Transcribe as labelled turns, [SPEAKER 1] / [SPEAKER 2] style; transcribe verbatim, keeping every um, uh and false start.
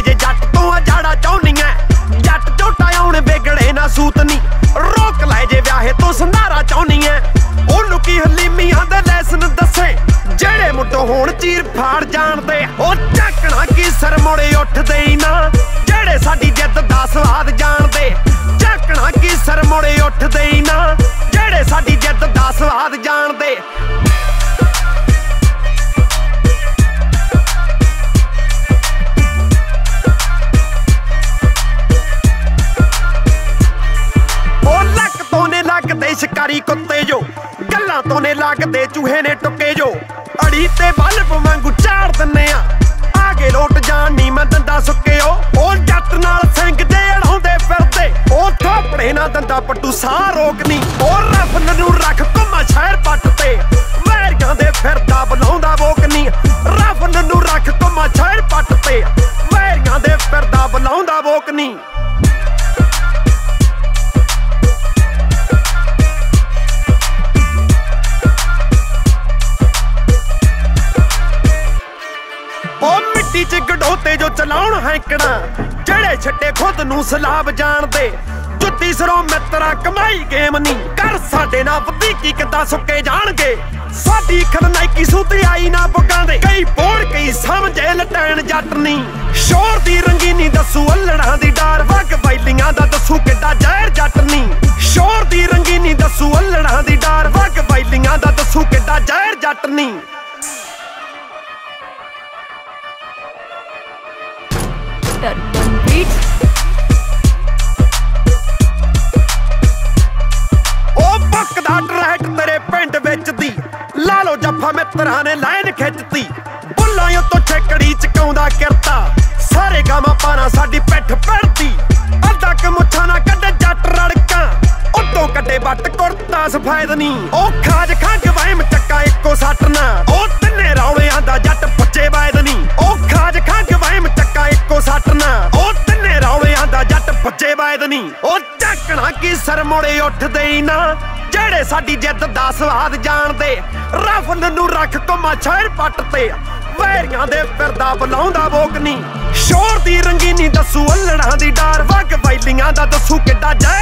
[SPEAKER 1] ਜੇ ਜੱਟ ਤੋਂ ਆ ਜਾੜਾ ਚਾਹੁੰਨੀ ਐ ਜੱਟ ਝੋਟਾ ਆਉਣ ਵਿਗੜੇ ਨਾ ਸੂਤ ਨੀ ਰੋਕ ਲੈ ਜੇ ਵਿਆਹੇ ਤੋਂ ਸੰਧਾਰਾ ਚਾਹੁੰਨੀ ਐ ਉਹਨੂੰ ਕੀ ਹਲੀਮੀਆਂ ਦੇ ਲੈਸਨ ਦੱਸੇ ਜਿਹੜੇ ਮੁੱਢੋਂ ਹੋਣ ਚੀਰ ਫਾੜ ਜਾਣਦੇ ਉਹ ਝਾਕਣਾ ਕੀ ਸਰ ਮੋੜੇ ਉੱਠਦੇ ਹੀ ਨਾ ਜਿਹੜੇ ਸਾਡੀ ਜਿੱਦ ਦਾ ਸਵਾਦ ਜਾਣਦੇ ਝਾਕਣਾ ਕੀ ਸਰ ਮੋੜੇ ਉੱਠਦੇ ਹੀ ਨਾ ਜਿਹੜੇ ਸਾਡੀ ਜਿੱਦ ਦਾ ਸਵਾਦ ਜਾਣਦੇ ਲੱਗਦੇ ਸ਼ਿਕਾਰੀ ਕੁੱਤੇ ਜੋ ਗੱਲਾਂ ਤੋਂ ਨੇ ਲੱਗਦੇ ਚੂਹੇ ਨੇ ਟੁੱਕੇ ਜੋ ਅੜੀ ਤੇ ਬਲਬ ਵਾਂਗੂ ਝਾੜ ਦਿੰਨੇ ਆ ਆਗੇ ਲੋਟ ਜਾਣ ਨੀ ਮੈਂ ਦੰਦਾ ਸੁੱਕਿਓ ਉਹ ਜੱਟ ਨਾਲ ਸਿੰਘ ਜੇ ਅੜਾਉਂਦੇ ਫਿਰਦੇ ਉਹ ਥੋਪੜੇ ਨਾ ਦੰਦਾ ਪੱਟੂ ਸਾਹ ਰੋਕਨੀ ਉਹ ਰਫਲ ਨੂੰ ਰੱਖ ਘੁੰਮਾ ਸ਼ਹਿਰ ਪੱਟ ਤੇ ਵੈਰੀਆਂ ਦੇ ਫਿਰਦਾ ਬੁਲਾਉਂਦਾ ਵੋਕਨੀ ਰਫਲ ਨੂੰ ਰੱਖ ਘੁੰਮਾ ਸ਼ਹਿਰ ਪੱਟ ਤੇ ਵੈਰੀਆਂ ਦੇ ਫਿਰਦਾ ਬੁਲਾਉਂਦਾ ਵੋਕਨੀ ਚ ਗਡੋਤੇ ਜੋ ਚਲਾਉਣ ਹੈਂਕਣਾ ਜਿਹੜੇ ਛੱਡੇ ਖੁਦ ਨੂੰ ਸਲਾਬ ਜਾਣਦੇ ਜੁੱਤੀ ਸਰੋਂ ਮਿੱਤਰਾ ਕਮਾਈ ਗੇਮ ਨੀ ਕਰ ਸਾਡੇ ਨਾਲ ਵਧੀਕੀ ਕਿੱਦਾਂ ਸੁੱਕੇ ਜਾਣਗੇ ਸਾਡੀ ਖਲਨਾਇਕੀ ਸੂਤੀ ਆਈ ਨਾ ਬੁੱਗਾਂ ਦੇ ਕਈ ਬੋੜ ਕਈ ਸਮਝੇ ਲਟੈਣ ਜੱਟ ਨੀ ਸ਼ੋਰ ਦੀ ਰੰਗੀਨੀ ਦੱਸੂ ਅਲੜਾਂ ਦੀ ਡਾਰ ਵਗ ਵੈਲੀਆਂ ਦਾ ਦੱਸੂ ਕਿੱਡਾ ਜ਼ਹਿਰ ਜੱਟ ਨੀ ਸ਼ੋਰ ਦੀ ਰੰਗੀਨੀ ਦੱਸੂ ਅਲੜਾਂ ਦੀ ਡਾਰ ਵਗ ਵੈਲੀਆਂ ਦਾ ਦੱਸੂ ਕਿੱਡਾ ਜ਼ਹਿਰ ਜੱਟ ਨੀ ਉਹ ਬੱਕਦਾ ਟਰੈਟ ਤੇਰੇ ਪਿੰਡ ਵਿੱਚ ਦੀ ਲਾ ਲੋ ਜੱਫਾ ਮਿੱਤਰਾਂ ਨੇ ਲਾਈਨ ਖਿੱਚਤੀ ਬੁੱਲਾਂ ਉੱਤੋਂ ਛੇਕੜੀ ਚਕਾਉਂਦਾ ਕਿਰਤਾ ਸਾਰੇ ਗਾਵਾਂ ਪਾਣਾ ਸਾਡੀ ਪਿੱਠ ਪੜਦੀ ਅੱਧਾ ਕ ਮੁੱਛਾਂ ਨਾ ਕੱਢੇ ਜੱਟ ਰੜਕਾਂ ਉੱਤੋਂ ਕੱਢੇ ਵੱਟ ਕੁਰਤਾ ਸਫੈਦ ਨੀ ਉਹ ਖਾਜ ਖੰਗ ਵਹਿਮ ਚੱਕਾ ਇੱਕੋ ਸੱਟ ਨਾ ਉਹ ਤਿੰਨੇ ਰੌਲਿਆਂ ਦਾ ਜੱਟ ਪੱਚੇ ਵੈਦ ਨੀ ਉਹ ਖਾਜ ਖੰਗ ਵਹਿਮ ਚੱਕਾ ਇੱਕੋ ਸੱਟ ਨਾ ਉਹ ਤਿੰਨੇ ਰੌਲਿਆਂ ਦਾ ਜੱਟ ਪੱਚੇ ਵੈਦ ਨੀ ਉਹ ਝਾਕਣਾ ਕੀ ਸਰ ਮੋੜੇ ਉੱਠਦੇ ਹੀ ਨਾ ਜਿਹੜੇ ਸਾਡੀ ਜਿੱਦ ਦਾ ਸਵਾਦ ਜਾਣਦੇ ਰਫਲ ਨੂੰ ਰੱਖ ਘੁੰਮਾ ਸ਼ਹਿਰ ਪੱਟ ਤੇ ਵੈਰੀਆਂ ਦੇ ਫਿਰਦਾ ਬੁਲਾਉਂਦਾ ਵੋਕਨੀ ਸ਼ੋਰ ਦੀ ਰੰਗੀਨੀ ਦੱਸੂ ਅਲੜਾਂ ਦੀ ਡਾਰ ਵਗ ਵੈਲੀਆਂ ਦਾ ਦੱਸੂ ਕਿੱਡਾ